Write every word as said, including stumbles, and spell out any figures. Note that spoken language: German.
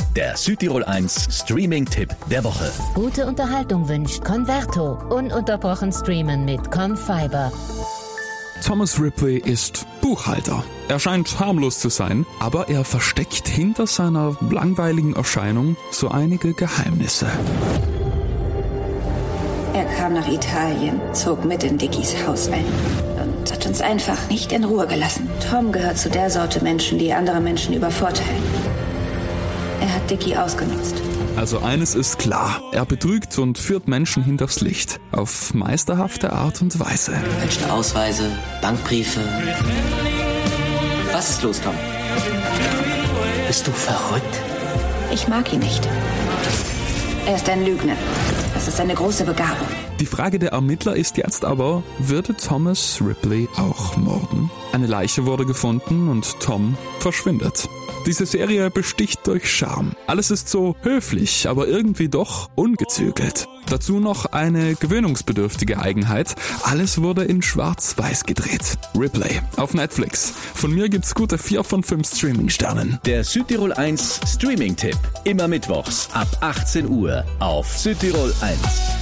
der Südtirol eins Streaming-Tipp der Woche. Gute Unterhaltung wünscht Converto. Ununterbrochen streamen mit Confiber. Thomas Ripley ist Buchhalter. Er scheint harmlos zu sein, aber er versteckt hinter seiner langweiligen Erscheinung so einige Geheimnisse. Er kam nach Italien, zog mit in Dickies Haus ein und hat uns einfach nicht in Ruhe gelassen. Tom gehört zu der Sorte Menschen, die andere Menschen übervorteilen. Er hat Dickie ausgenutzt. Also eines ist klar, er betrügt und führt Menschen hinters Licht. Auf meisterhafte Art und Weise. Falsche Ausweise, Bankbriefe. Was ist los, Tom? Bist du verrückt? Ich mag ihn nicht. Er ist ein Lügner. Das ist eine große Begabung. Die Frage der Ermittler ist jetzt aber, würde Thomas Ripley auch morden? Eine Leiche wurde gefunden und Tom verschwindet. Diese Serie besticht durch Charme. Alles ist so höflich, aber irgendwie doch ungezügelt. Dazu noch eine gewöhnungsbedürftige Eigenheit. Alles wurde in Schwarz-Weiß gedreht. Ripley auf Netflix. Von mir gibt's gute vier von fünf Streaming-Sternen. Der Südtirol eins Streaming-Tipp. Immer mittwochs ab achtzehn Uhr auf Südtirol eins.